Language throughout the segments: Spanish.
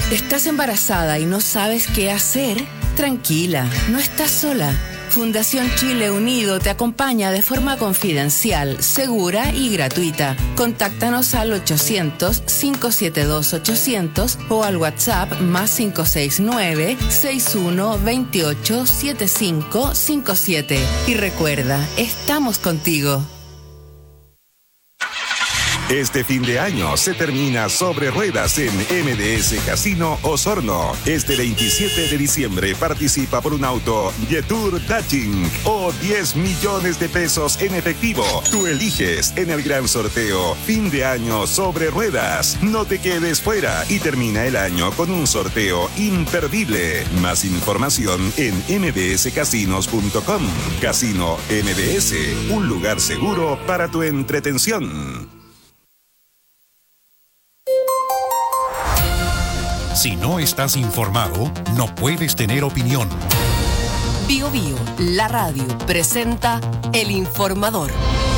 ¿Estás embarazada y no sabes qué hacer? Tranquila, no estás sola. Fundación Chile Unido te acompaña de forma confidencial, segura y gratuita. Contáctanos al 800-572-800 o al WhatsApp +569 6128 7557. Y recuerda, estamos contigo. Este fin de año se termina Sobre Ruedas en MDS Casino Osorno. Este 27 de diciembre participa por un auto Jetour Daching o 10 millones de pesos en efectivo. Tú eliges en el gran sorteo Fin de Año Sobre Ruedas. No te quedes fuera y termina el año con un sorteo imperdible. Más información en mdscasinos.com. Casino MDS, un lugar seguro para tu entretención. Si no estás informado, no puedes tener opinión. Bio Bio, la radio, presenta El Informador.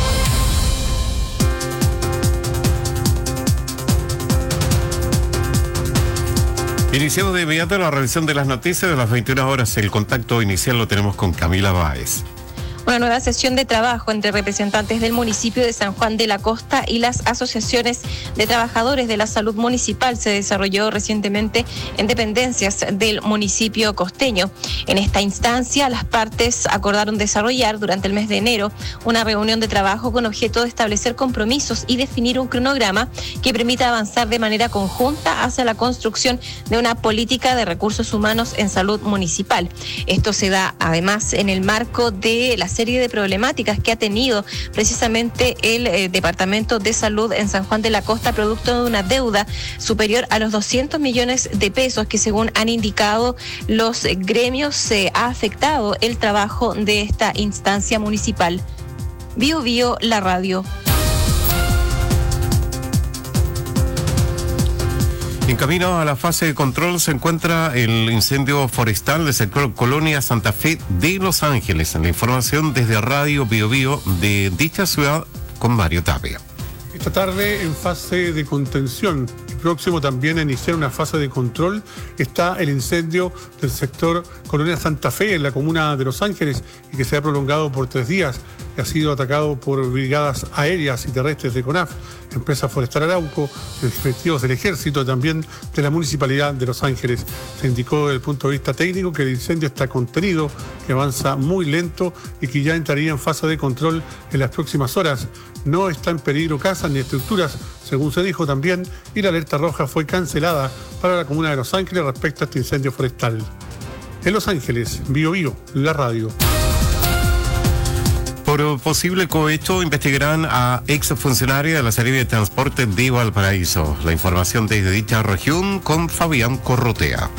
Iniciamos de inmediato la revisión de las noticias de las 21 horas. El contacto inicial lo tenemos con Camila Báez. Una nueva sesión de trabajo entre representantes del municipio de San Juan de la Costa y las asociaciones de trabajadores de la salud municipal se desarrolló recientemente en dependencias del municipio costeño. En esta instancia, las partes acordaron desarrollar durante el mes de enero una reunión de trabajo con objeto de establecer compromisos y definir un cronograma que permita avanzar de manera conjunta hacia la construcción de una política de recursos humanos en salud municipal. Esto se da además en el marco de la serie de problemáticas que ha tenido precisamente el Departamento de Salud en San Juan de la Costa, producto de una deuda superior a los 200 millones de pesos que, según han indicado los gremios, se ha afectado el trabajo de esta instancia municipal. Bio Bio, la radio. En camino a la fase de control se encuentra el incendio forestal del sector Colonia Santa Fe de Los Ángeles. En la información desde Radio Bio Bio de dicha ciudad con Mario Tapia. Esta tarde en fase de contención. Próximo también a iniciar una fase de control está el incendio del sector Colonia Santa Fe en la comuna de Los Ángeles y que se ha prolongado por 3 días. Que ha sido atacado por brigadas aéreas y terrestres de CONAF, Empresa Forestal Arauco, efectivos del Ejército, también de la Municipalidad de Los Ángeles. Se indicó desde el punto de vista técnico que el incendio está contenido, que avanza muy lento y que ya entraría en fase de control en las próximas horas. No está en peligro casas ni estructuras, según se dijo también, y la alerta roja fue cancelada para la comuna de Los Ángeles respecto a este incendio forestal. En Los Ángeles, Bio Bio, la radio. Por posible cohecho investigarán a exfuncionaria de la Seremi de Transporte de Valparaíso. La información desde dicha región con Fabián Corrotea.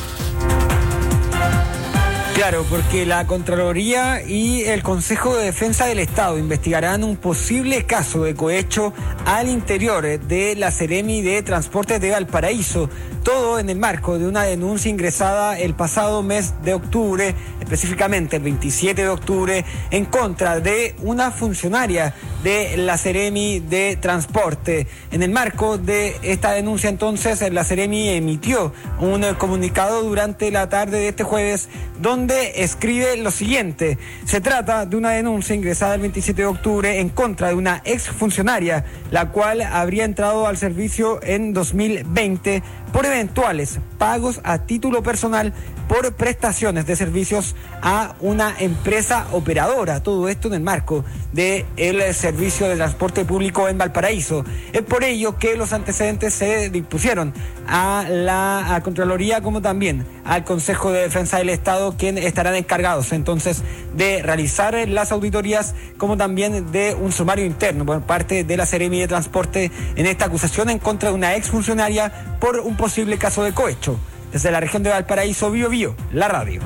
Claro, porque la Contraloría y el Consejo de Defensa del Estado investigarán un posible caso de cohecho al interior de la Seremi de Transportes de Valparaíso. Todo en el marco de una denuncia ingresada el pasado mes de octubre, específicamente el 27 de octubre, en contra de una funcionaria de la Seremi de Transporte. En el marco de esta denuncia, entonces, la Seremi emitió un comunicado durante la tarde de este jueves, donde escribe lo siguiente: se trata de una denuncia ingresada el 27 de octubre en contra de una exfuncionaria, la cual habría entrado al servicio en 2020 por eventuales pagos a título personal por prestaciones de servicios a una empresa operadora. Todo esto en el marco del servicio de transporte público en Valparaíso. Es por ello que los antecedentes se dispusieron a la Contraloría como también al Consejo de Defensa del Estado, quienes estarán encargados entonces de realizar las auditorías como también de un sumario interno por parte de la Seremi de Transporte en esta acusación en contra de una exfuncionaria por un posible caso de cohecho. Desde la región de Valparaíso, Bio Bio, la radio.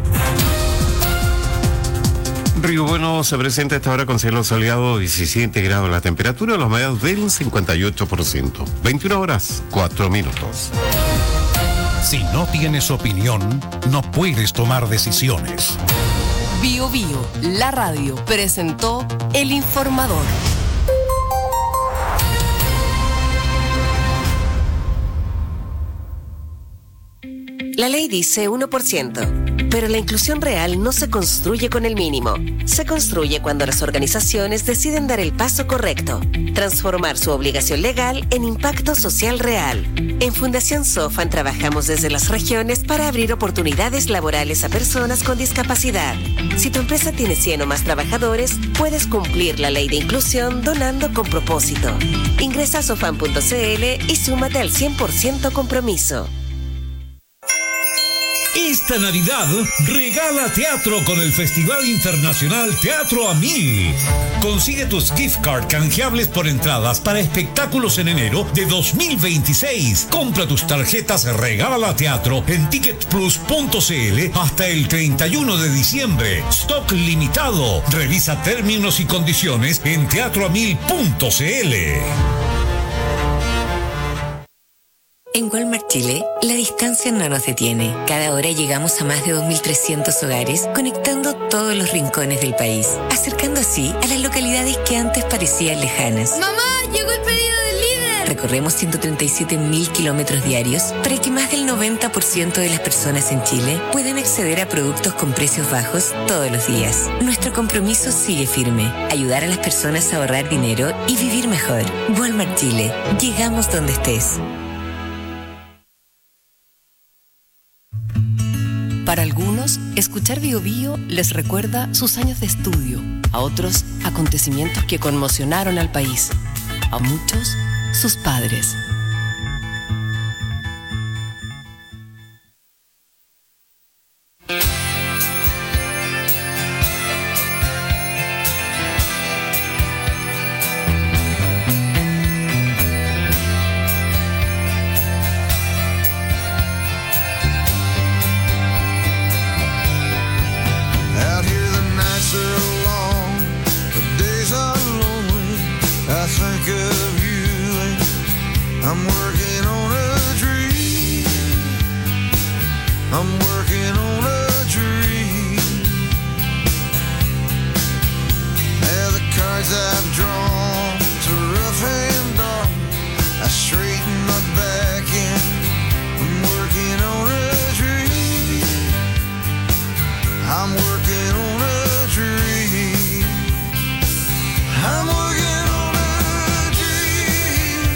Río Bueno se presenta a esta hora con cielo soleado, 17 grados la temperatura, los medios del 58%. 21 horas, 4 minutos. Si no tienes opinión, no puedes tomar decisiones. Bio Bio, la radio, presentó El Informador. La ley dice 1%, pero la inclusión real no se construye con el mínimo. Se construye cuando las organizaciones deciden dar el paso correcto, transformar su obligación legal en impacto social real. En Fundación Sofan trabajamos desde las regiones para abrir oportunidades laborales a personas con discapacidad. Si tu empresa tiene 100 o más trabajadores, puedes cumplir la ley de inclusión donando con propósito. Ingresa a sofan.cl y súmate al 100% compromiso. Esta Navidad regala teatro con el Festival Internacional Teatro a 1000. Consigue tus gift card canjeables por entradas para espectáculos en enero de 2026. Compra tus tarjetas Regala Teatro en ticketplus.cl hasta el 31 de diciembre. Stock limitado. Revisa términos y condiciones en teatroa1000.cl. En Walmart Chile, la distancia no nos detiene. Cada hora llegamos a más de 2.300 hogares, conectando todos los rincones del país, acercando así a las localidades que antes parecían lejanas. ¡Mamá, llegó el pedido del líder! Recorremos 137.000 kilómetros diarios para que más del 90% de las personas en Chile puedan acceder a productos con precios bajos todos los días. Nuestro compromiso sigue firme: ayudar a las personas a ahorrar dinero y vivir mejor. Walmart Chile, llegamos donde estés. Para algunos, escuchar Bio Bio les recuerda sus años de estudio, a otros, acontecimientos que conmocionaron al país, a muchos, sus padres.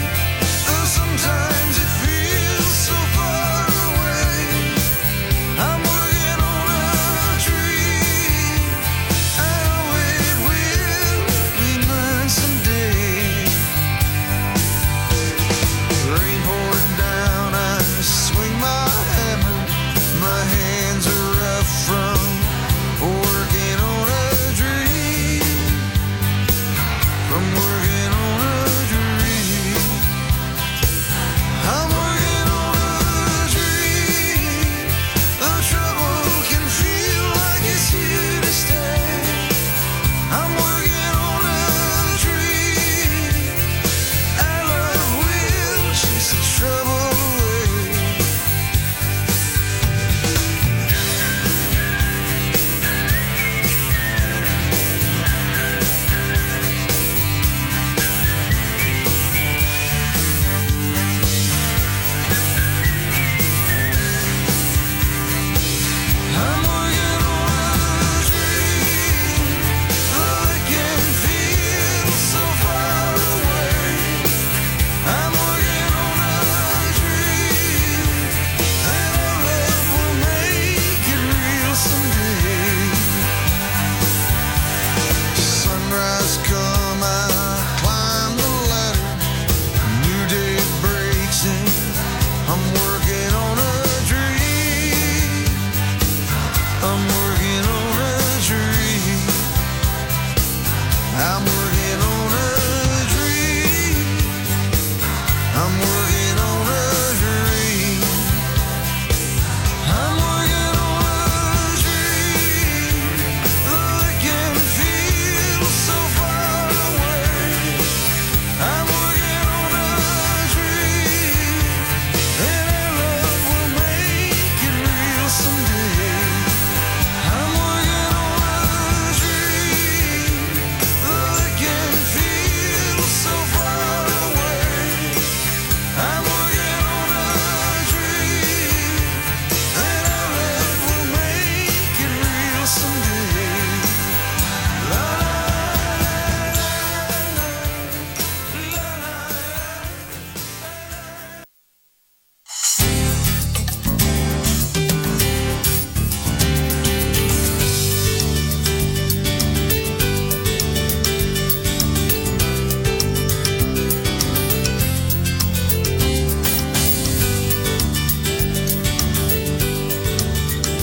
Sometimes it feels so far away.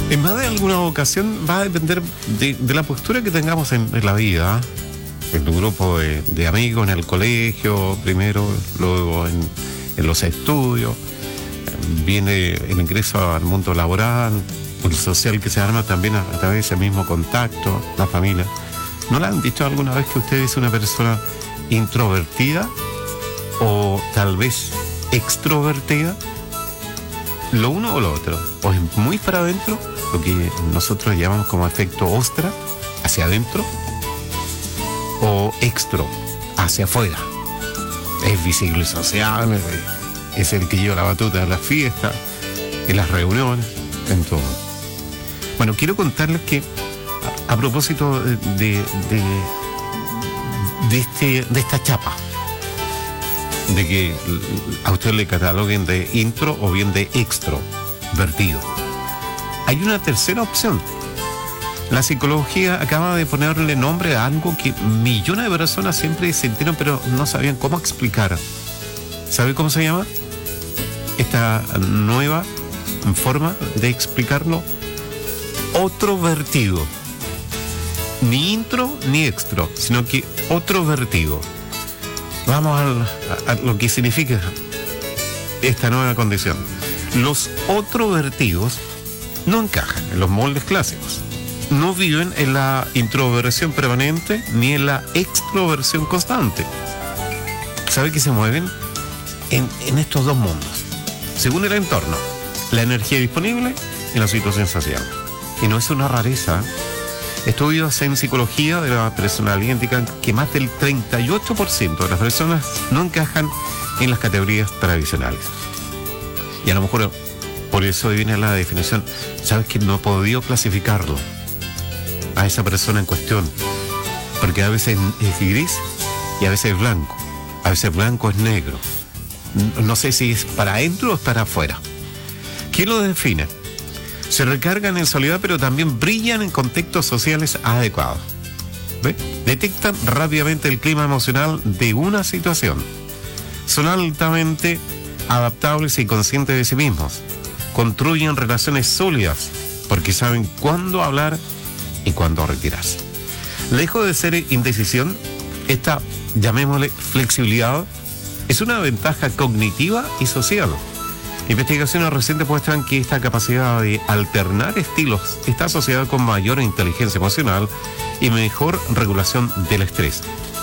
En más de alguna ocasión va a depender de la postura que tengamos en la vida. En tu grupo de amigos, en el colegio, primero, luego en los estudios. Viene el ingreso al mundo laboral, el social que se arma también a través de ese mismo contacto, la familia. ¿No le han dicho alguna vez que usted es una persona introvertida o tal vez extrovertida? Lo uno o lo otro. O es muy para adentro, lo que nosotros llamamos como efecto ostra, hacia adentro, o extro, hacia afuera. Es visible, social, es el que lleva la batuta en las fiestas, en las reuniones, en todo. Bueno, quiero contarles que a propósito de esta chapa, de que a usted le cataloguen de intro o bien de extrovertido, hay una tercera opción. La psicología acaba de ponerle nombre a algo que millones de personas siempre sintieron, pero no sabían cómo explicar. ¿Sabe cómo se llama? Esta nueva forma de explicarlo: otrovertido. Ni intro ni extro, sino que otrovertido. Vamos a lo que significa esta nueva condición. Los otrovertidos no encajan en los moldes clásicos. No viven en la introversión permanente ni en la extroversión constante. ¿Sabe que se mueven en estos dos mundos? Según el entorno, la energía disponible y la situación social. Y no es una rareza. Estudios en psicología de la personalidad indican que más del 38% de las personas no encajan en las categorías tradicionales. Y a lo mejor por eso viene la definición. ¿Sabes que no he podido clasificarlo a esa persona en cuestión? Porque a veces es gris y a veces es blanco. A veces blanco es negro. No sé si es para adentro o es para afuera. ¿Quién lo define? Se recargan en soledad, pero también brillan en contextos sociales adecuados. ¿Ve? Detectan rápidamente el clima emocional de una situación. Son altamente adaptables y conscientes de sí mismos. Construyen relaciones sólidas porque saben cuándo hablar y cuándo retirarse. Lejos de ser indecisión, esta, llamémosle, flexibilidad, es una ventaja cognitiva y social. Investigaciones recientes muestran que esta capacidad de alternar estilos está asociada con mayor inteligencia emocional y mejor regulación del estrés.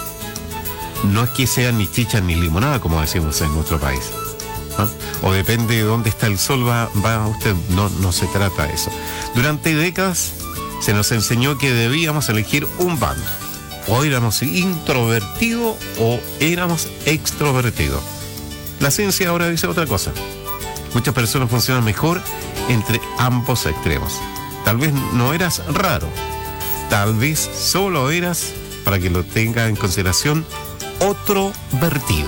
No es que sea ni chicha ni limonada, como decimos en nuestro país, ¿no? O depende de dónde está el sol, va usted, no se trata de eso. Durante décadas se nos enseñó que debíamos elegir un bando. O éramos introvertidos o éramos extrovertidos. La ciencia ahora dice otra cosa. Muchas personas funcionan mejor entre ambos extremos. Tal vez no eras raro, tal vez solo eras, para que lo tenga en consideración, otrovertido.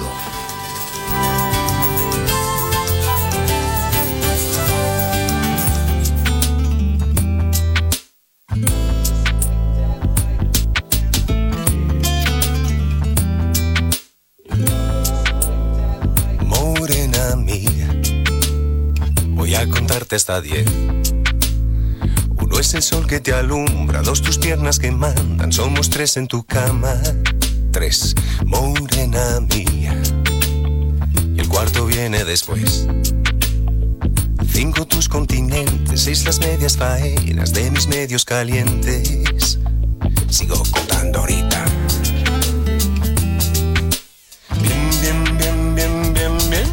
Hasta 10. Uno es el sol que te alumbra, 2 tus piernas que mandan, somos 3 en tu cama, 3, morena mía, y el cuarto viene después. 5 tus continentes, 6 las medias faenas de mis medios calientes. Sigo contando ahorita. Bien, bien, bien, bien, bien, bien.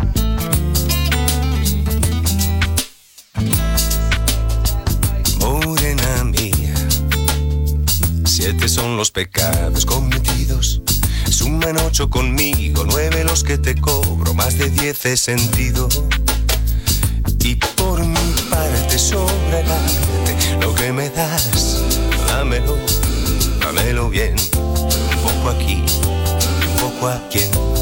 Son los pecados cometidos, suman 8 conmigo, 9 los que te cobro, más de 10 he sentido. Y por mi parte sobra el arte, lo que me das, dámelo bien, un poco aquí, un poco aquí.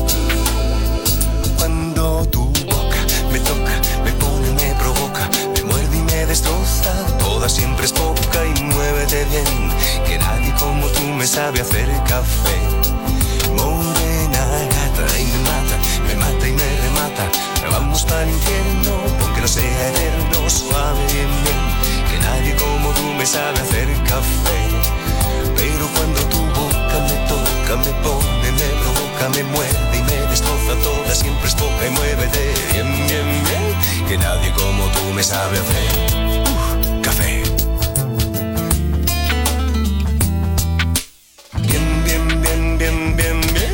Cuando tu boca me toca, me pone, me provoca, me muerde y me destroza, toda siempre es poca y muévete bien, que nadie como tú me sabe hacer café. Morena gata y me mata y me remata. Pero vamos para el infierno, porque no sea eterno, suave bien bien, que me sabe hacer café. Pero cuando tu boca me toca, me pone, me provoca, me muerde y me destroza toda, siempre es poca y muévete bien, bien, bien, que nadie como tú me sabe hacer café. Bien, bien, bien, bien, bien, bien.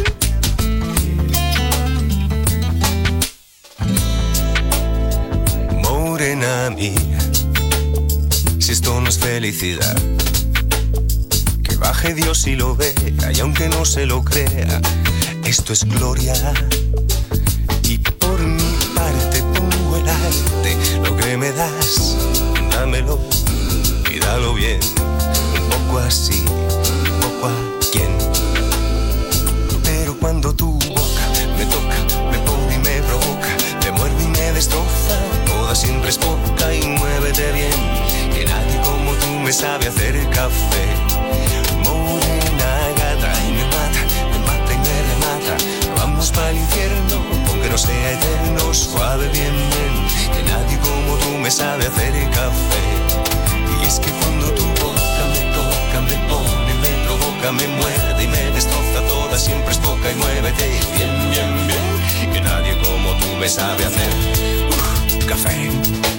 Morena mía, si esto no es felicidad, que baje Dios y lo vea, y aunque no se lo crea, esto es gloria. Y por mi parte pongo el arte, lo que me das, dámelo y dalo bien, un poco así, un poco a quien. Pero cuando tu boca me toca, me pone y me provoca, me muerde y me destroza, toda siempre es poca y muévete bien, que nadie como tú me sabe hacer café. Morena gata y me mata y me remata. Vamos para el infierno, aunque no sea eterno, suave bien, bien, que nadie como tú me sabe hacer café. Y es que cuando tu boca me toca, me pone, me provoca, me muerde y me destroza toda, siempre es poca y muévete bien, bien, bien, que nadie como tú me sabe hacer café.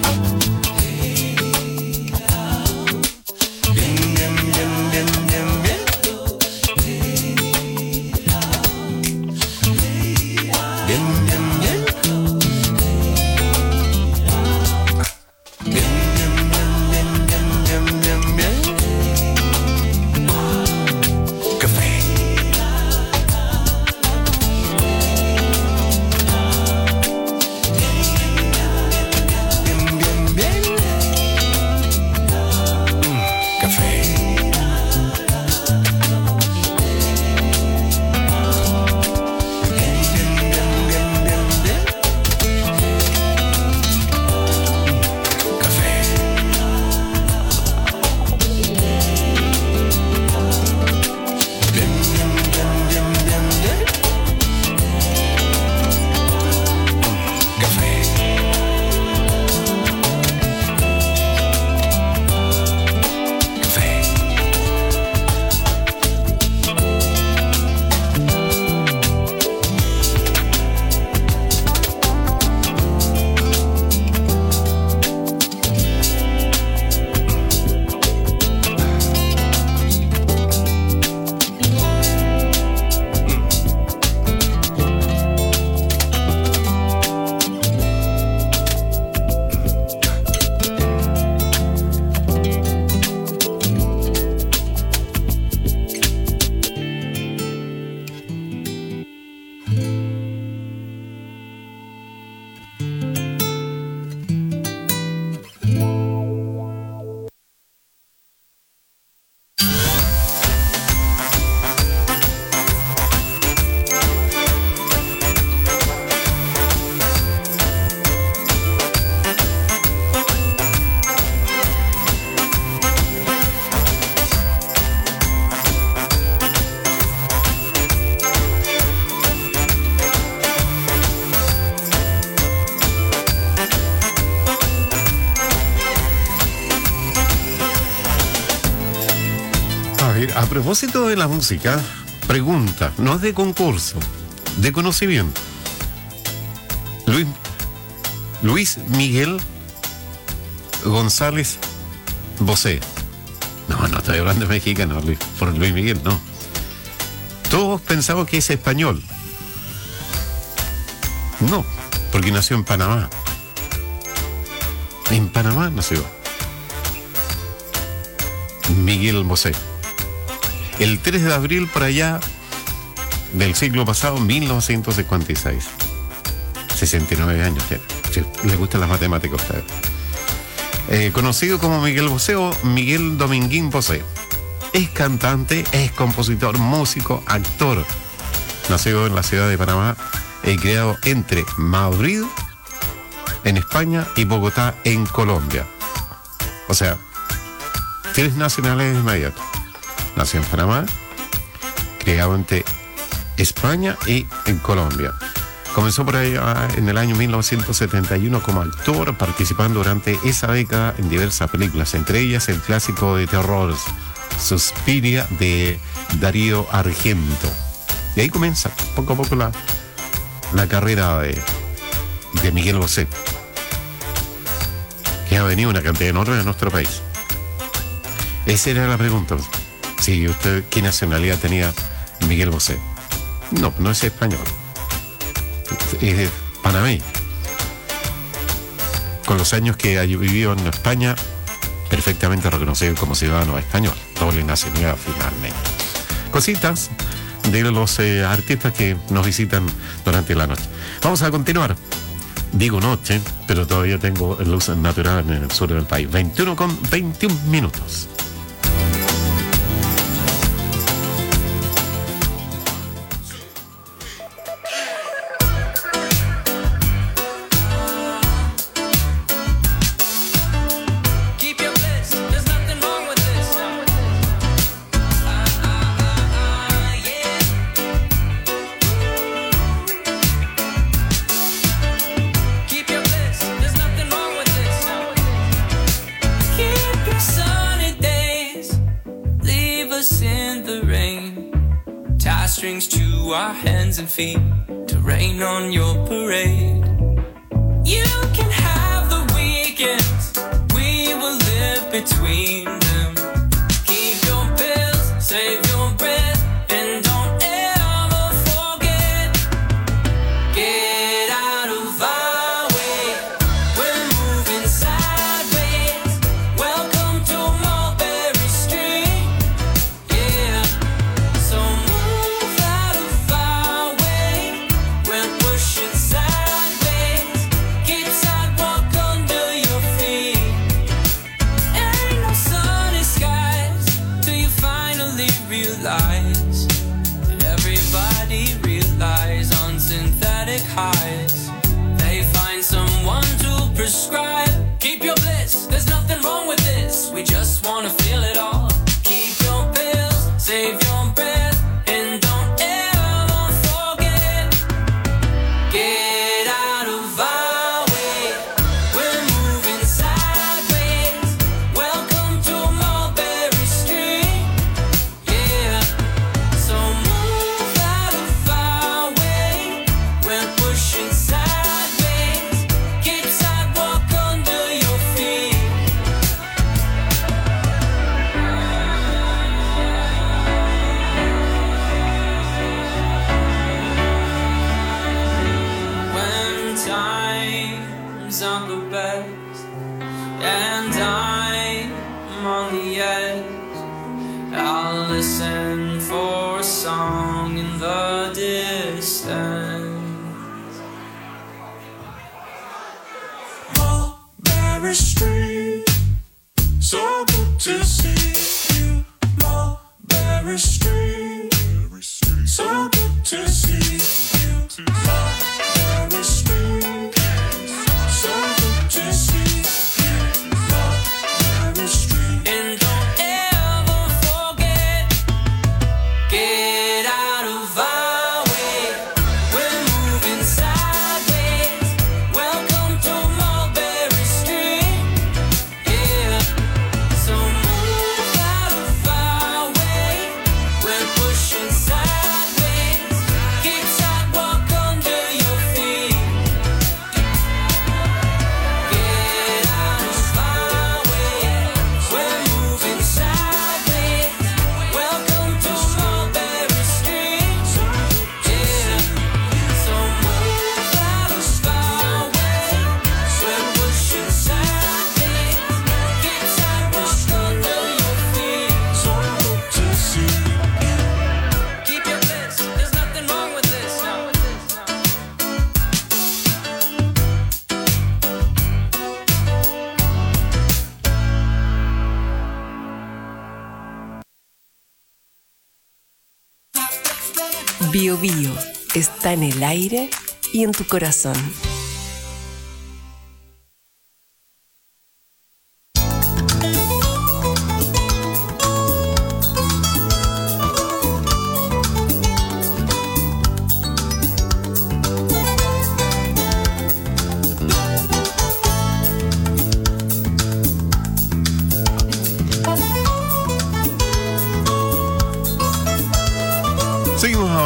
A propósito de la música, pregunta, no es de concurso, de conocimiento. Luis Miguel González Bosé. No estoy hablando de mexicano, por Luis Miguel, no. Todos pensamos que es español. No, porque nació en Panamá. En Panamá nació Miguel Bosé. El 3 de abril por allá del siglo pasado, 1956. 69 años tiene. Si les gustan las matemáticas a ustedes. Conocido como Miguel Bosé o Miguel Dominguín Bosé. Es cantante, es compositor, músico, actor. Nacido en la ciudad de Panamá y creado entre Madrid, en España, y Bogotá, en Colombia. O sea, 3 nacionalidades inmediatas. Nació en Panamá, creado entre España y en Colombia. Comenzó por ahí en el año 1971 como actor, participando durante esa década en diversas películas, entre ellas el clásico de terror Suspiria de Darío Argento. Y ahí comienza poco a poco la carrera de Miguel Bosé, que ha venido una cantidad enorme de nuestro país. Esa era la pregunta. Sí, usted, ¿qué nacionalidad tenía Miguel Bosé? No es español. Es panameño. Con los años que ha vivido en España, perfectamente reconocido como ciudadano español. Doble nacionalidad finalmente. Cositas de los artistas que nos visitan durante la noche. Vamos a continuar. Digo noche, pero todavía tengo luz natural en el sur del país. 21:21. And feet to rain on your parade. You can have the weekends, we will live between them. Keep your pills, save your breath, and don't ever forget. Get out of our way, we're moving sideways. Welcome to Mulberry Street, yeah. So move out of our way, we're pushing sideways. Keep sidewalk under your feet. Ain't no sunny skies till you finally realize that everybody relies on synthetic highs. They find someone to prescribe. Keep your bliss, there's nothing wrong with this. We just wanna feel it all. Keep your pills, save your breath, and don't ever forget. Get out of our way, we're moving sideways. Welcome to Mulberry Street, yeah. So move out of our way, we're pushing sideways. Keep sidewalk under your feet. When times are the best and I'm on the edge, I'll listen for a song in the distance. Mulberry Street, so good to see you. Mulberry Street, so good to see you. Mulberry Street, so good to see you. Mulberry Street, and don't ever forget. Get out of our way, we're moving sideways. Welcome to Mulberry Street, yeah. So move out of our way, we're pushing sideways. Keep sidewalk under your feet. Get out of our way, we're moving sideways. Welcome to Mulberry Street, yeah. So move out of our way, we're pushing sideways. Keep sidewalk under your feet. So good to see you. Keep your bliss, there's nothing wrong with this. Bio Bio está en el aire y en tu corazón.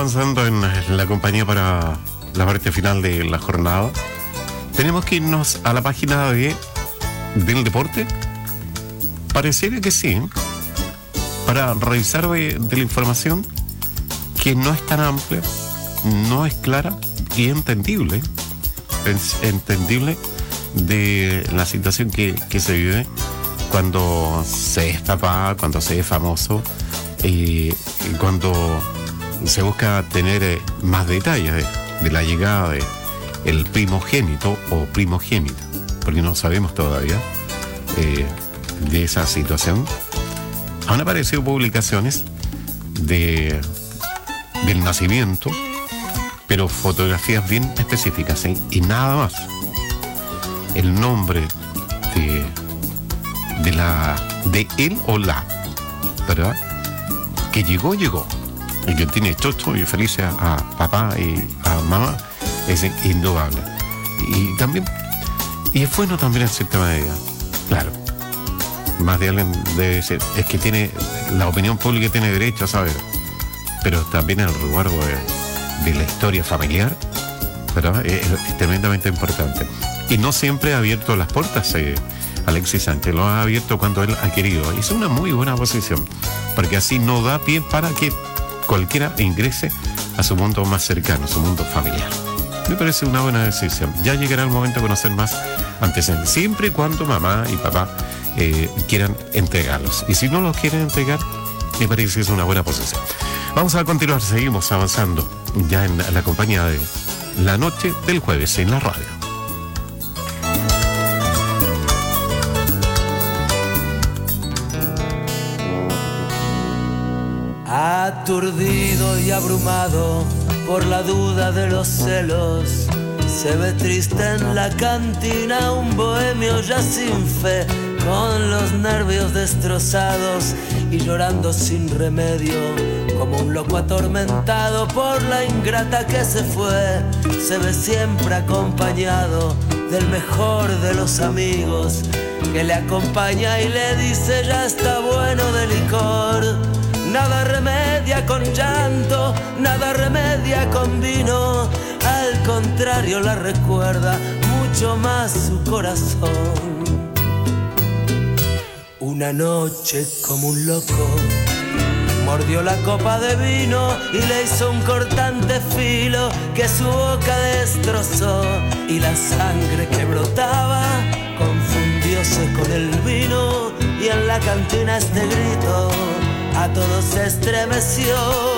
avanzando en la compañía para la parte final de la jornada. Tenemos que irnos a la página del deporte. Pareciera que sí, para revisar de la información que no es tan amplia, no es clara y entendible. Es entendible de la situación que se vive cuando se es papá, cuando se es famoso, y cuando se busca tener más detalles de la llegada de el primogénito o primogénita, porque no sabemos todavía de esa situación. Han aparecido publicaciones del nacimiento, pero fotografías bien específicas, ¿eh? Y nada más. El nombre de él o la, ¿verdad? Que llegó. Y que tiene chocho y feliz a papá y a mamá, es indudable. Y también, y es bueno también en cierta medida, claro. Más de alguien debe ser, es que tiene, la opinión pública tiene derecho a saber, pero también el resguardo de la historia familiar, ¿verdad? Es tremendamente importante. Y no siempre ha abierto las puertas Alexis Sánchez, lo ha abierto cuando él ha querido. Es una muy buena posición, porque así no da pie para que cualquiera ingrese a su mundo más cercano, su mundo familiar. Me parece una buena decisión. Ya llegará el momento de conocer más antecedentes, siempre y cuando mamá y papá quieran entregarlos. Y si no los quieren entregar, me parece que es una buena posición. Vamos a continuar, seguimos avanzando ya en la compañía de la noche del jueves en la radio. Aturdido y abrumado por la duda de los celos, se ve triste en la cantina un bohemio ya sin fe, con los nervios destrozados y llorando sin remedio, como un loco atormentado por la ingrata que se fue. Se ve siempre acompañado del mejor de los amigos, que le acompaña y le dice ya está bueno de licor. Nada remedia con llanto, nada remedia con vino, al contrario la recuerda mucho más su corazón. Una noche como un loco mordió la copa de vino y le hizo un cortante filo que su boca destrozó, y la sangre que brotaba confundióse con el vino, y en la cantina este grito a todos se estremeció.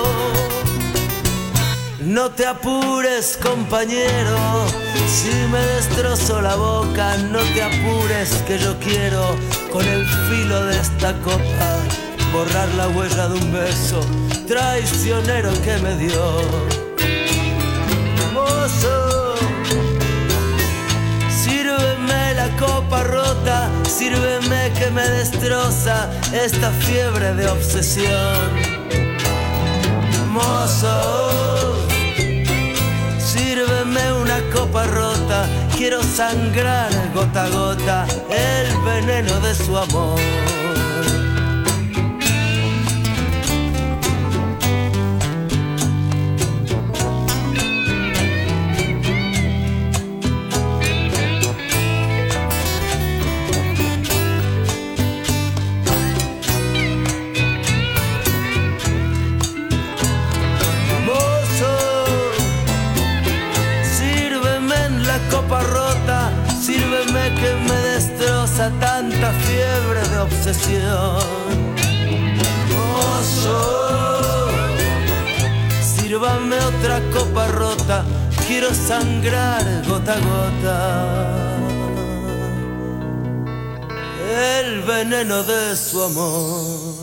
No te apures, compañero, si me destrozo la boca, no te apures, que yo quiero con el filo de esta copa borrar la huella de un beso traicionero que me dio. Mozo, sírveme la copa rota, sírveme que me destroza esta fiebre de obsesión. Mozo, sírveme una copa rota, quiero sangrar gota a gota el veneno de su amor. Que me destroza tanta fiebre de obsesión. Mozo, sírvame otra copa rota, quiero sangrar gota a gota el veneno de su amor.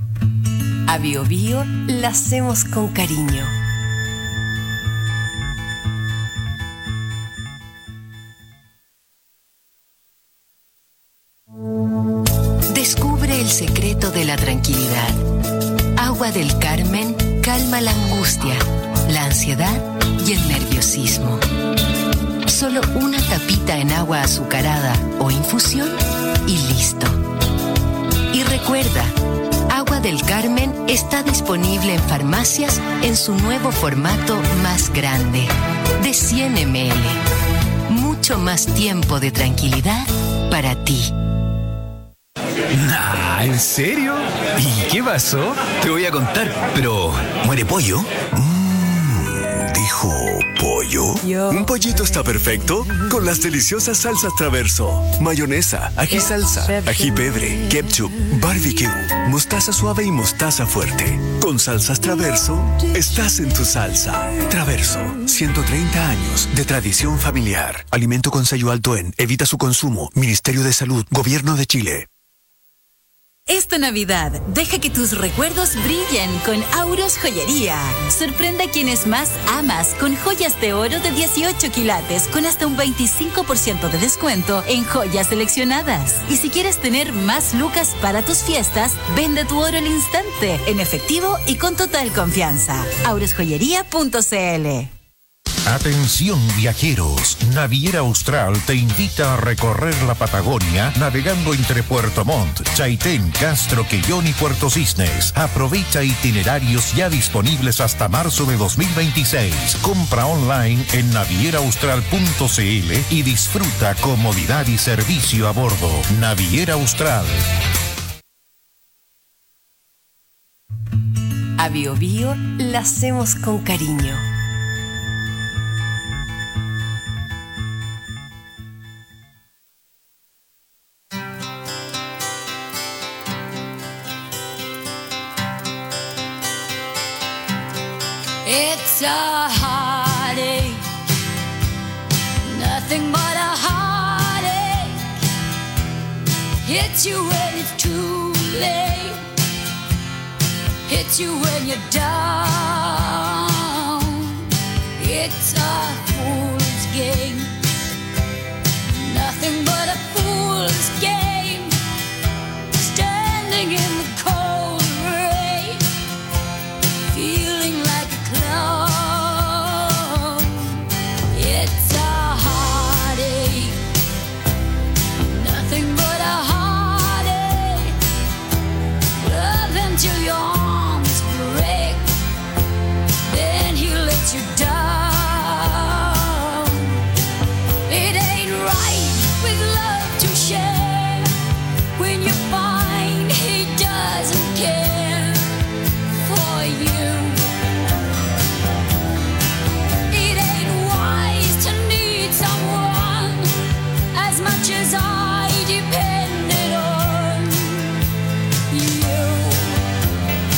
A Bio Bio la hacemos con cariño. Descubre el secreto de la tranquilidad. Agua del Carmen calma la angustia, la ansiedad y el nerviosismo. Solo una tapita en agua azucarada o infusión y listo. Y recuerda, Agua del Carmen está disponible en farmacias en su nuevo formato más grande, de 100 ml. Mucho más tiempo de tranquilidad para ti. Nah, ¿en serio? ¿Y qué pasó? Te voy a contar, pero ¿muere pollo? ¿Dijo pollo? Un pollito está perfecto con las deliciosas salsas Traverso. Mayonesa, ají salsa, ají pebre, ketchup, barbecue, mostaza suave y mostaza fuerte. Con salsas Traverso, estás en tu salsa. Traverso, 130 años de tradición familiar. Alimento con sello alto en. Evita su consumo. Ministerio de Salud, Gobierno de Chile. Esta Navidad, deja que tus recuerdos brillen con Auros Joyería. Sorprende a quienes más amas con joyas de oro de 18 quilates con hasta un 25% de descuento en joyas seleccionadas. Y si quieres tener más lucas para tus fiestas, vende tu oro al instante, en efectivo y con total confianza. aurosjoyería.cl. Atención viajeros, Naviera Austral te invita a recorrer la Patagonia navegando entre Puerto Montt, Chaitén, Castro, Quellón y Puerto Cisnes. Aprovecha itinerarios ya disponibles hasta marzo de 2026. Compra online en navieraaustral.cl y disfruta comodidad y servicio a bordo. Naviera Austral. A Bio Bio la hacemos con cariño. It's a heartache, nothing but a heartache. Hits you when it's too late, hits you when you're down. It's a fool's game, nothing but a fool's game. Standing in the cold rain, feeling like a clown. It's a heartache, nothing but a heartache. Love until your arms break, then he lets you down. It ain't right with love to share when you find he doesn't care for you. It ain't wise to need someone as much as I depended on you.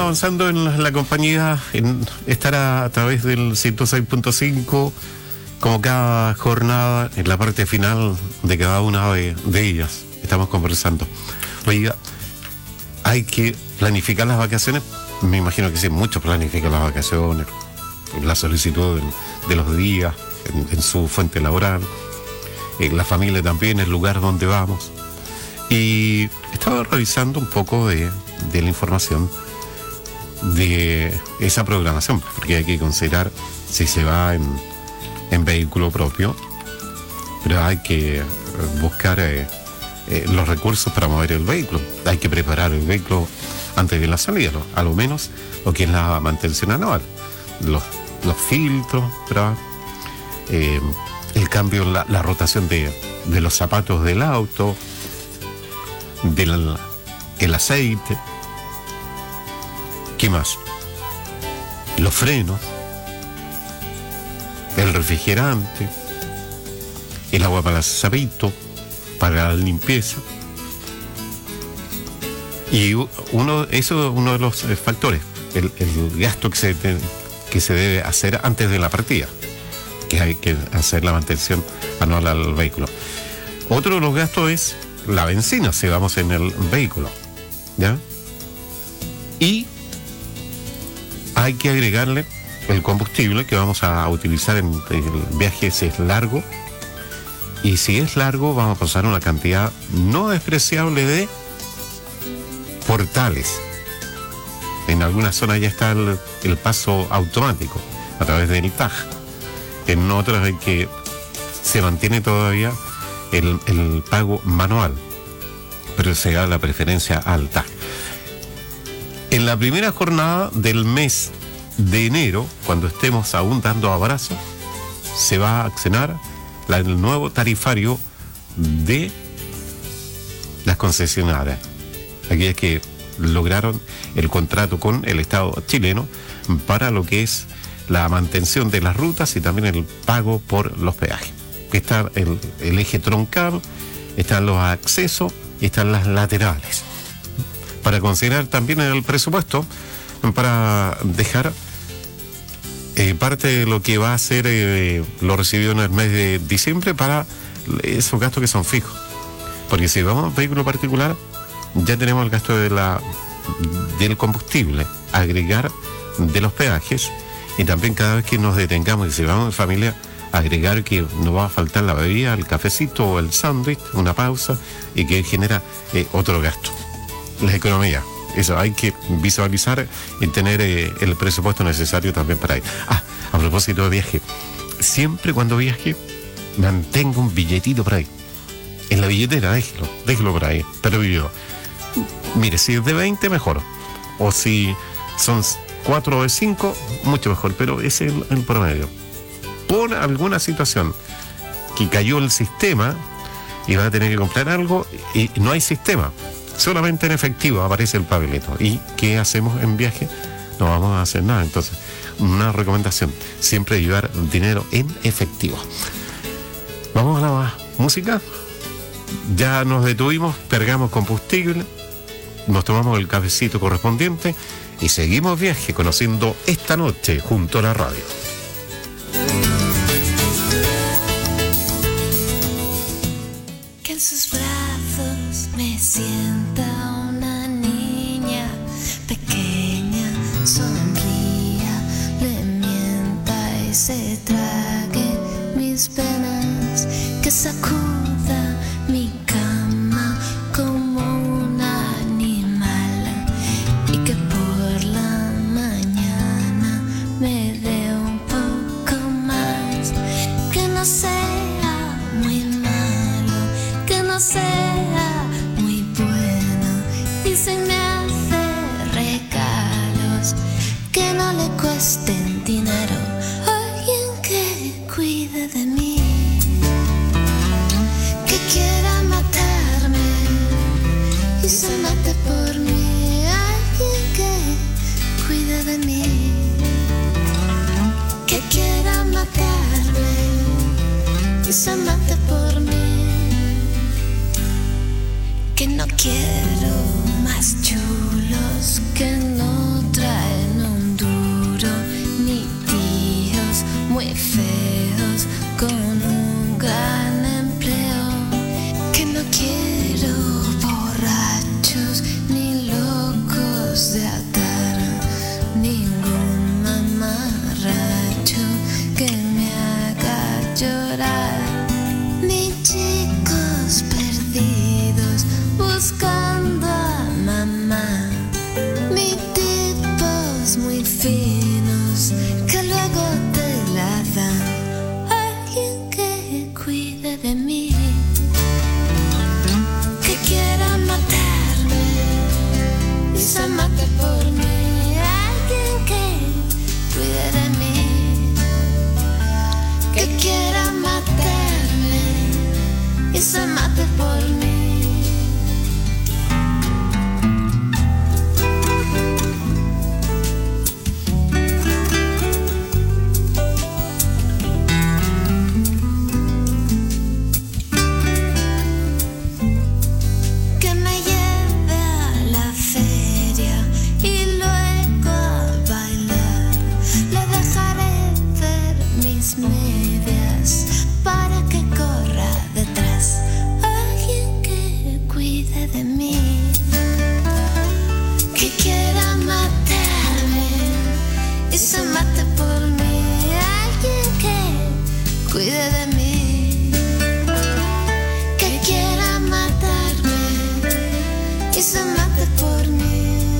avanzando en la compañía, en estar a través del 106.5, como cada jornada, en la parte final de cada una de ellas. Estamos conversando. Oiga, hay que planificar las vacaciones. Me imagino que sí, muchos planifican las vacaciones, la solicitud de los días en su fuente laboral, la familia también, el lugar donde vamos. Y estaba revisando un poco de la información de esa programación, porque hay que considerar si se va en vehículo propio, pero hay que buscar los recursos para mover el vehículo. Hay que preparar el vehículo antes de la salida, ¿no? A lo menos lo que es la mantención anual, los filtros, ¿verdad? El cambio, la rotación de los zapatos del auto, el aceite. ¿Qué más? Los frenos, el refrigerante, el agua para el zapito, para la limpieza. Y uno de los factores, el gasto que se debe hacer antes de la partida, que hay que hacer la mantención anual al vehículo. Otro de los gastos es la benzina, si vamos en el vehículo, ¿ya? Y hay que agregarle el combustible que vamos a utilizar en el viaje, si es largo. Y si es largo, vamos a pasar una cantidad no despreciable de portales. En algunas zonas ya está el paso automático a través del TAG. En otras hay que se mantiene todavía el pago manual, pero se da la preferencia al TAG. En la primera jornada del mes de enero, cuando estemos aún dando abrazos, se va a accionar el nuevo tarifario de las concesionarias, aquellas que lograron el contrato con el Estado chileno para lo que es la mantención de las rutas y también el pago por los peajes. Está el eje troncal, están los accesos y están las laterales. Para considerar también el presupuesto, para dejar parte de lo que va a ser lo recibido en el mes de diciembre para esos gastos que son fijos. Porque si vamos a un vehículo particular, ya tenemos el gasto del combustible, agregar de los peajes, y también cada vez que nos detengamos y si vamos en familia, agregar que nos va a faltar la bebida, el cafecito o el sándwich, una pausa, y que genera otro gasto. La economía, eso hay que visualizar y tener el presupuesto necesario también para ir. A propósito de viaje, siempre cuando viaje mantengo un billetito por ahí en la billetera, déjelo por ahí, pero yo, mire, si es de 20 mejor, o si son 4 o de 5 mucho mejor, pero ese es el promedio. Por alguna situación que cayó el sistema y va a tener que comprar algo y no hay sistema, solamente en efectivo aparece el papelito. ¿Y qué hacemos en viaje? No vamos a hacer nada. Entonces, una recomendación, siempre llevar dinero en efectivo. Vamos a la música. Ya nos detuvimos, cargamos combustible, nos tomamos el cafecito correspondiente y seguimos viaje conociendo esta noche junto a la radio. Que en sus brazos me sienta una niña pequeña, sonría, le mienta y se trague mis penas, que sacuda mi cama como un animal y que por la mañana me dé un poco más, que no sea muy malo, que no sea muy bueno, y si me hace regalos que no le cuesten dinero, alguien que cuide de mí, que quiera matarme y se mate por mí, alguien que cuide de mí, que quiera matarme y se mate por mí, que no quiero más chulos que en otra llorar. Mis chicos perdidos buscando a mamá. Mis tipos muy finos que luego te la dan. Alguien que cuide de mí, que quiera matarme y se mate por mí. Alguien que cuide de mí, que quiera matarme y se mate por mí. Que me lleve a la feria y luego a bailar. Le dejaré ver mis medias para que corra detrás. Alguien que cuide de mí, que quiera matarme y se mate por mí. Alguien que cuide de mí, que quiera matarme y se mate por mí.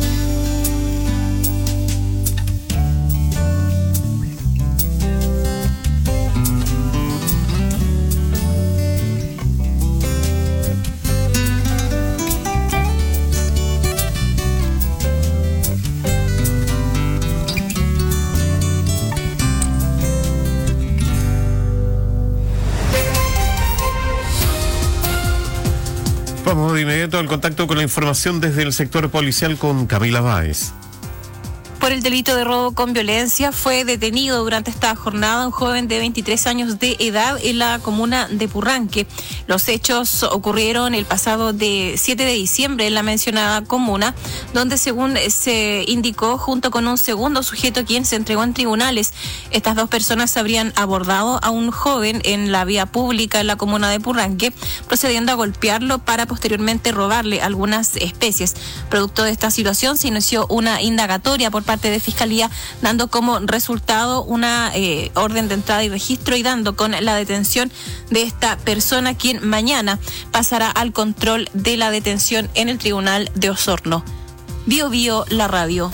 Vamos de inmediato al contacto con la información desde el sector policial con Camila Báez. Por el delito de robo con violencia fue detenido durante esta jornada un joven de 23 años de edad en la comuna de Purranque. Los hechos ocurrieron el pasado 7 de diciembre en la mencionada comuna, donde según se indicó, junto con un segundo sujeto quien se entregó en tribunales, estas dos personas habrían abordado a un joven en la vía pública en la comuna de Purranque, procediendo a golpearlo para posteriormente robarle algunas especies. Producto de esta situación se inició una indagatoria por parte de Fiscalía, dando como resultado una orden de entrada y registro y dando con la detención de esta persona, quien mañana pasará al control de la detención en el Tribunal de Osorno. Bio Bio, la radio.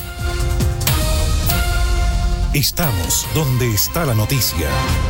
Estamos donde está la noticia.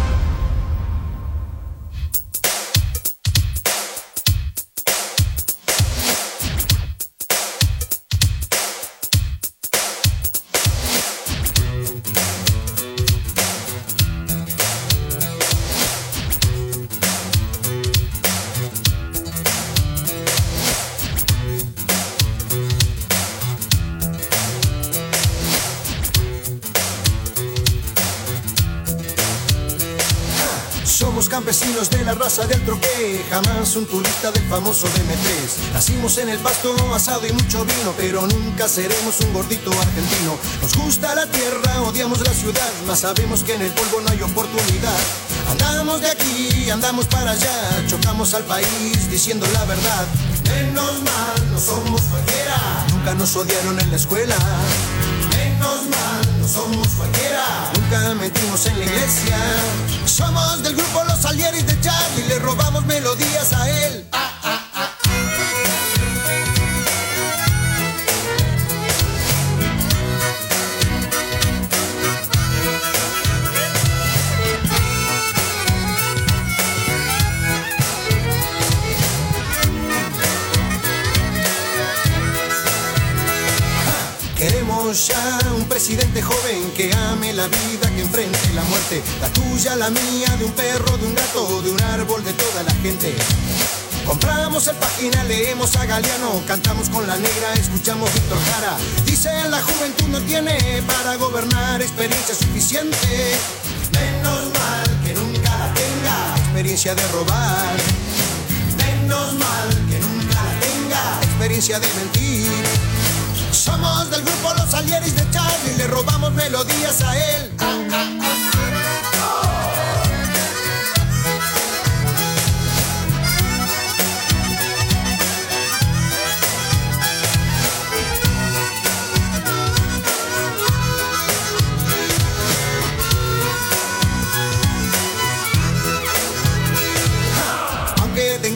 Somos campesinos de la raza del troqué, jamás un turista del famoso DM3. Nacimos en el pasto, asado y mucho vino, pero nunca seremos un gordito argentino. Nos gusta la tierra, odiamos la ciudad, mas sabemos que en el polvo no hay oportunidad. Andamos de aquí, andamos para allá, chocamos al país diciendo la verdad. Menos mal, no somos cualquiera, nunca nos odiaron en la escuela. Menos mal, no somos cualquiera, nunca mentimos en la iglesia. Somos del grupo Los Salieris de Charlie, le robamos melodías a él. Queremos ya un presidente joven que ame la vida, que enfrente la muerte. La tuya, la mía, de un perro, de un gato, de un árbol, de toda la gente. Compramos el Página, leemos a Galeano, cantamos con la negra, escuchamos Víctor Jara. Dicen la juventud no tiene para gobernar experiencia suficiente. Menos mal que nunca la tenga, experiencia de robar. Menos mal que nunca la tenga, experiencia de mentir. Somos del grupo Los Salieris de Charlie, le robamos melodías a él.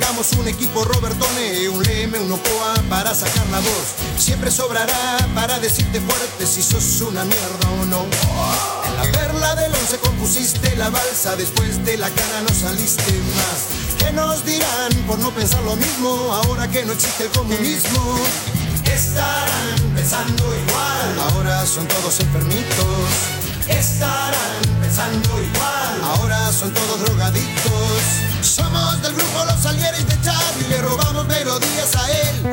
hagamos un equipo Robertone, un Leme, un Ochoa para sacar la voz. Siempre sobrará para decirte fuerte si sos una mierda o no. En la perla del 11 compusiste la balsa, después de la cana no saliste más. ¿Qué nos dirán por no pensar lo mismo ahora que no existe el comunismo? Estarán pensando igual, ahora son todos enfermitos. Estarán pensando igual, ahora son todos drogadictos. Somos del grupo Los Salieres de Charlie y le robamos melodías a él.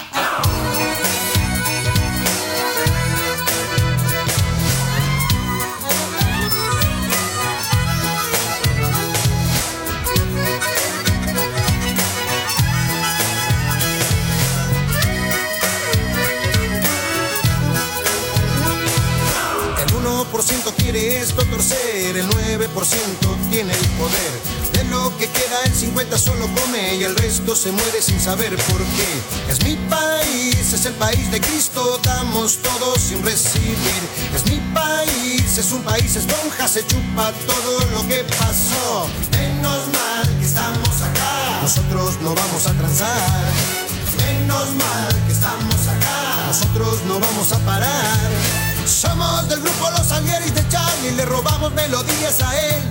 El 1% quiere esto torcer, el 9% tiene el poder. De lo que queda el 50 solo come y el resto se muere sin saber por qué. Es mi país, es el país de Cristo, damos todos sin recibir. Es mi país, es un país esponja, se chupa todo lo que pasó. Menos mal que estamos acá, nosotros no vamos a transar. Menos mal que estamos acá, nosotros no vamos a parar. Somos del grupo Los Salieres de Charlie y le robamos melodías a él.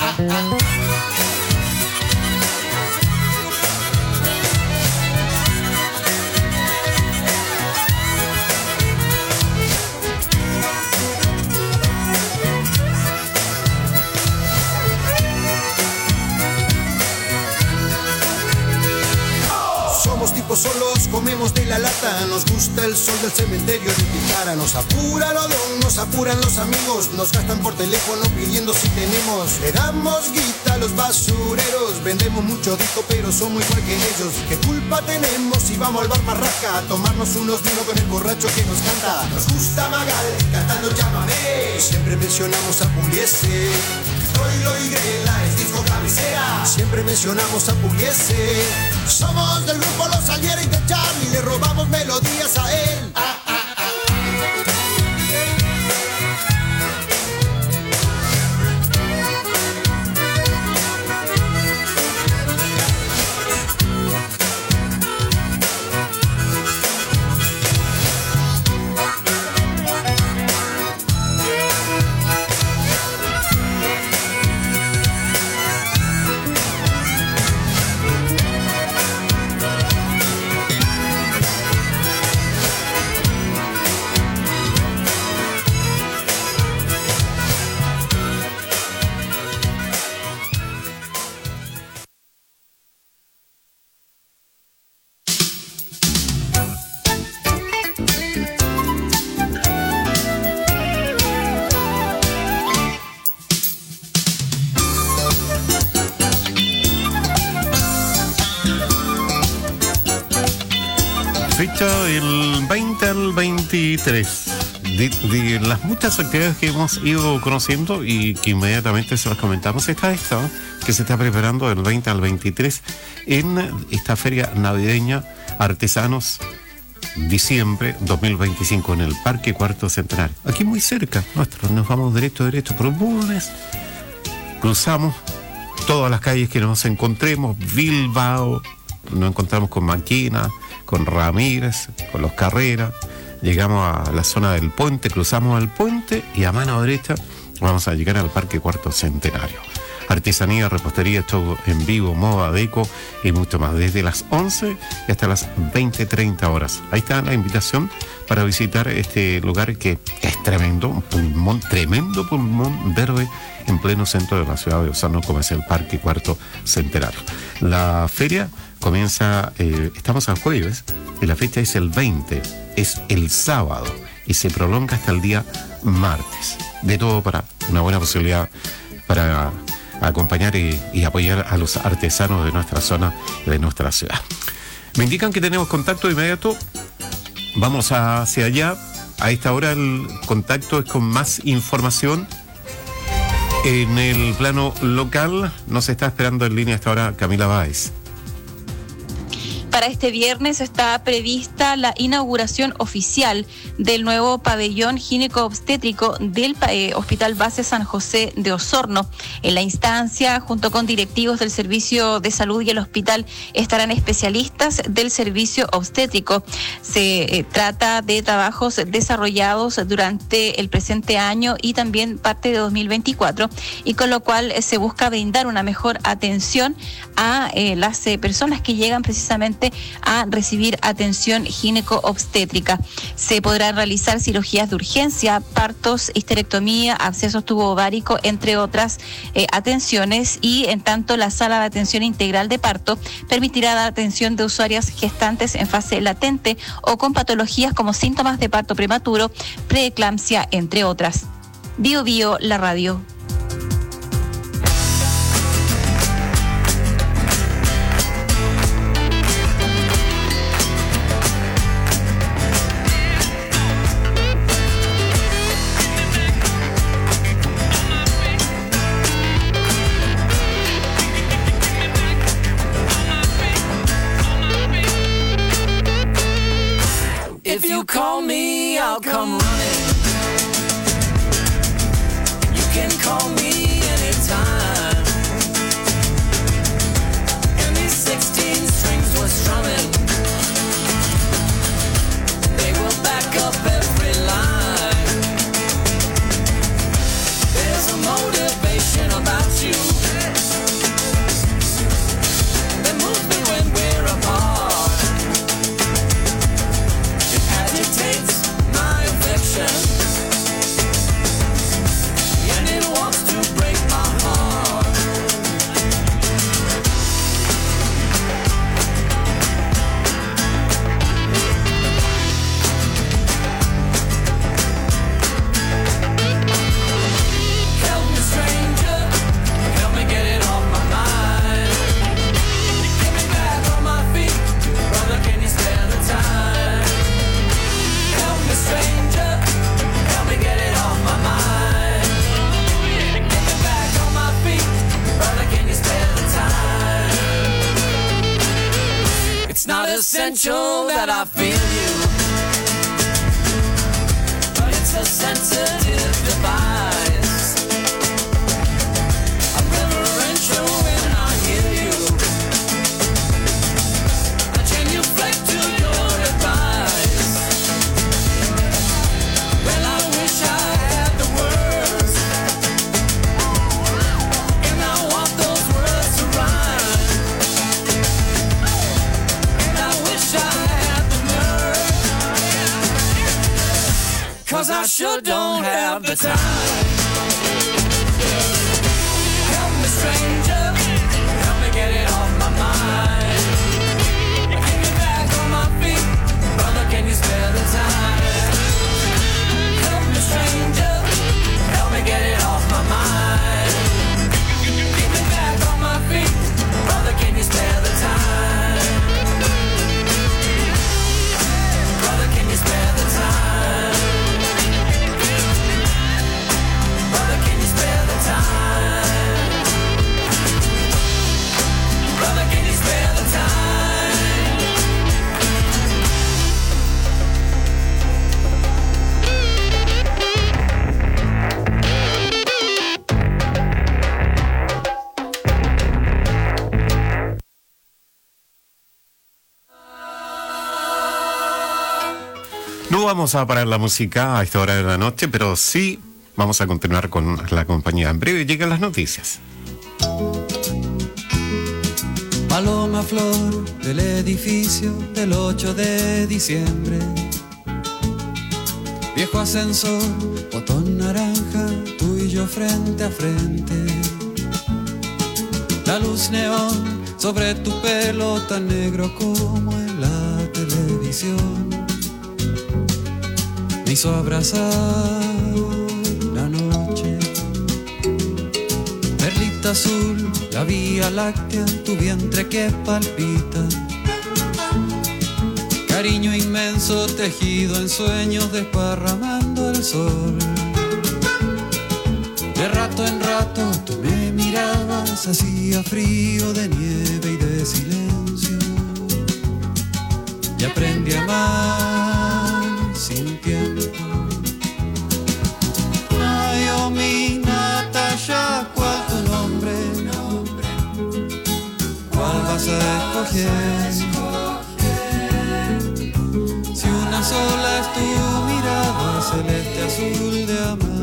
Somos tipos solos, comemos de la lata. Nos gusta el sol del cementerio de Ticara. Nos apura el odón, nos apuran los amigos. Nos gastan por teléfono pidiendo si tenemos. Le damos guita a los basureros. Vendemos mucho disco pero somos igual que ellos. ¿Qué culpa tenemos si vamos al bar Marraca a tomarnos unos vinos con el borracho que nos canta? Nos gusta Magal cantando Llámame. Siempre mencionamos a Pugliese. Troilo y Grela es disco cabecera. Siempre mencionamos a Pugliese. Somos del grupo Los Salieres de Charlie y le robamos melodías a él. Fecha del 20 al 23 de las muchas actividades que hemos ido conociendo y que inmediatamente se las comentamos. Está esta que se está preparando del 20 al 23 en esta feria navideña Artesanos diciembre 2025 en el Parque Cuarto Centenario, aquí muy cerca nuestro. Nos vamos derecho por Bulnes, cruzamos todas las calles que nos encontremos, Bilbao, nos encontramos con Maquina, con Ramírez, con los Carreras, llegamos a la zona del puente, cruzamos el puente y a mano derecha vamos a llegar al Parque Cuarto Centenario. Artesanía, repostería, show en vivo, moda, deco y mucho más, desde las 11 y hasta las 20:30 horas. Ahí está la invitación para visitar este lugar que es tremendo, un tremendo pulmón verde en pleno centro de la ciudad de Osorno, como es el Parque Cuarto Centenario. La feria comienza, estamos a jueves, y la fecha es el 20, es el sábado, y se prolonga hasta el día martes. De todo para una buena posibilidad para acompañar y apoyar a los artesanos de nuestra zona, de nuestra ciudad. Me indican que tenemos contacto inmediato, vamos hacia allá. A esta hora el contacto es con más información. En el plano local nos está esperando en línea hasta ahora Camila Báez. Para para este viernes está prevista la inauguración oficial del nuevo pabellón gineco-obstétrico del Hospital Base San José de Osorno. En la instancia, junto con directivos del Servicio de Salud y el hospital, estarán especialistas del servicio obstétrico. Se trata de trabajos desarrollados durante el presente año y también parte de 2024, y con lo cual se busca brindar una mejor atención a las personas que llegan precisamente a recibir atención gineco-obstétrica. Se podrán realizar cirugías de urgencia, partos, histerectomía, abscesos tubo-ovárico, entre otras atenciones, y en tanto la sala de atención integral de parto permitirá dar atención de usuarias gestantes en fase latente o con patologías como síntomas de parto prematuro, preeclampsia, entre otras. Bio Bio, la radio. If you call me, I'll come running. You can call me anytime. And these 16 strings were strumming. They will back up every line. There's a motivation about you that moves me when we're apart. Agitates my affection, and it wants to break my heart. Help me, stranger, help me get it off my mind. Get me back on my feet, brother, can you spare the time? Help me, stranger, help me get it off my mind. Get me back on my feet, brother, can you spare the time? It's not essential that I feel you, but it's a sensitive device. I'm reverential when I hear you. I genuflect to your advice. Well, I wish I had the words, and I want those words to rhyme. And I wish I had the nerve, 'cause I sure don't have the time. Help me, stranger, help me get it off my mind. Get me back on my feet, brother, can you spare the time? Help me, stranger, help me get it off my mind. Get me back on my feet, brother, can you spare the time? Brother, can you spare the time? Brother, can you spare the time? Brother, can you spare the time? No vamos a parar la música a esta hora de la noche, pero sí vamos a continuar con la compañía. En breve llegan las noticias. Paloma flor del edificio del 8 de diciembre. Viejo ascensor, botón naranja, tú y yo frente a frente. La luz neón sobre tu pelo tan negro como en la televisión me hizo abrazar la noche. Perlita azul, la vía láctea, tu vientre que palpita. Cariño inmenso tejido en sueños desparramando el sol. De rato en rato tú me mirabas, hacía frío de nieve y de silencio. y aprendí a amar sin tiempo. Naomi, Natasha, ¿cuál tu nombre? ¿Cuál vas a escoger? Si una sola es tu mirada, celeste azul de amanecer.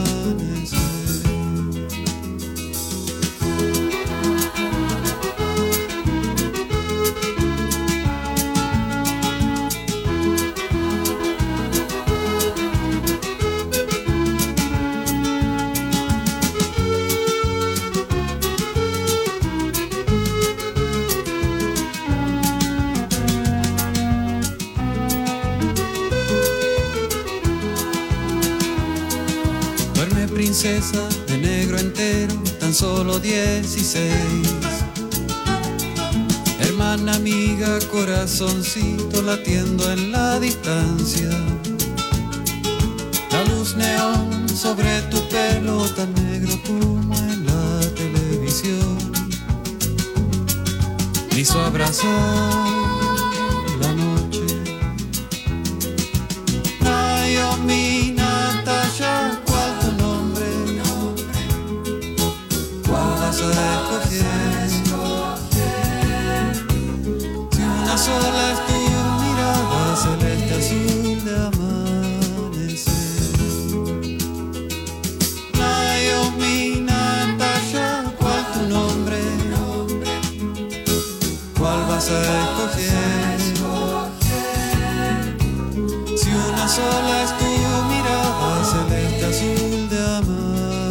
Princesa de negro entero, tan solo 16. Hermana, amiga, corazoncito latiendo en la distancia. La luz neón sobre tu pelo tan negro como en la televisión me hizo abrazar la noche. Naomi, Natasha, a escoger. Si una sola es tu mirada, celeste azul de amanecer. Naomi, Natasha, ¿cuál tu nombre? ¿Cuál vas a escoger? Si una sola es tu mirada, celeste azul de amanecer.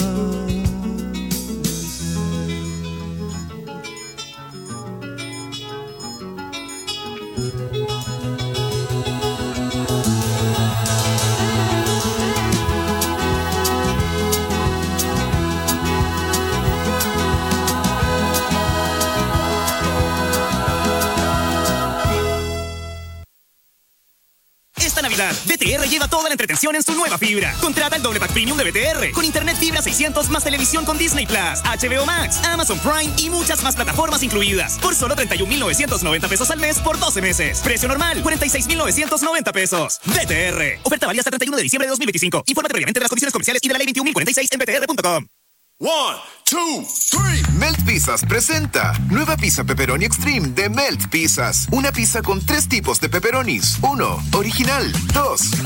BTR lleva toda la entretención en su nueva fibra. Contrata el doble pack premium de BTR con internet fibra 600 más televisión con Disney Plus, HBO Max, Amazon Prime y muchas más plataformas incluidas por solo 31,990 pesos al mes por 12 meses. Precio normal 46,990 pesos. BTR. Oferta válida hasta 31 de diciembre de 2025. Infórmate previamente de las condiciones comerciales y de la ley 21.046 en btr.com. 1, 2, 3. Melt Pizzas presenta nueva pizza pepperoni extreme de Melt Pizzas. Una pizza con 3 tipos de pepperonis. 1, original. 2,